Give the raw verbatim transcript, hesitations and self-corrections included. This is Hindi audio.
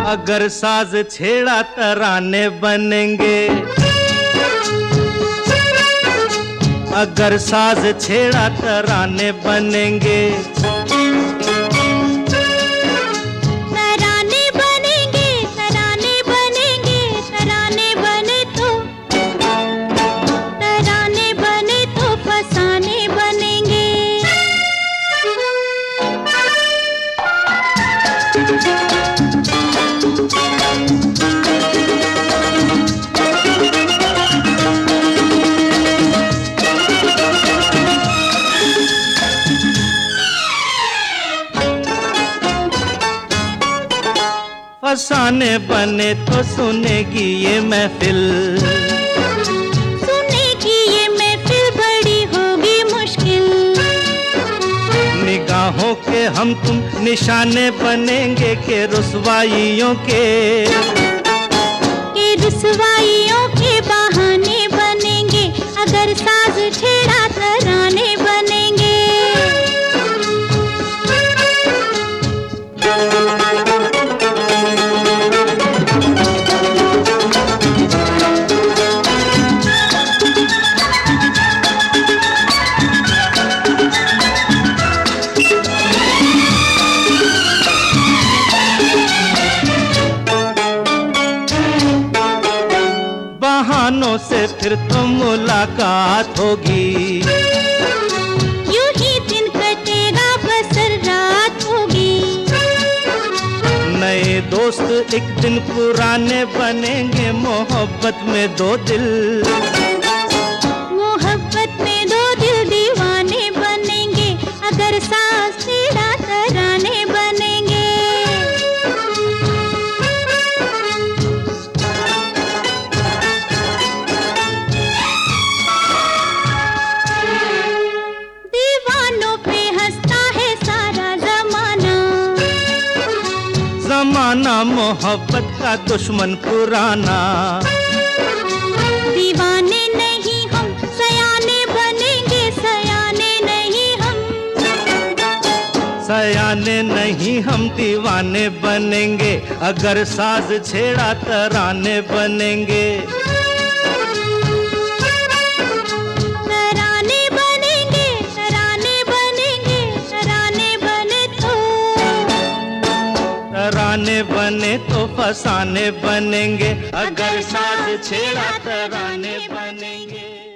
अगर साज छेड़ा तराने बनेंगे, अगर साज छेड़ा तराने बनेंगे। तराने बनेंगे, तराने बनेंगे, तराने बने तो, तराने बने तो फसाने बनेंगे। फसाने बने तो सुनेगी ये महफिल, सुनेगी ये महफिल बड़ी होगी मुश्किल। निगाहों के हम तुम निशाने बनेंगे के रुसवाइयों के, के रुसवाइयों के बहाने बनेंगे। अगर साज छेड़ा तराने बनेंगे। बहानों से फिर तो मुलाकात होगी, यूं ही दिन कटेगा बसर रात होगी। नए दोस्त एक दिन पुराने बनेंगे, मोहब्बत में दो दिल, मोहब्बत में दो दिल दीवाने बनेंगे। अगर साज छेड़ा तराने बनेंगे। जमाना मोहब्बत का दुश्मन पुराना, दीवाने नहीं हम सयाने बनेंगे, सयाने नहीं हम, सयाने नहीं हम दीवाने बनेंगे। अगर साज छेड़ा तराने बनेंगे। तराने बनेंगे, तराने बनेंगे, तराने बने तो, तराने बने तो फसाने बनेंगे। अगर साज छेड़ा तराने बनेंगे।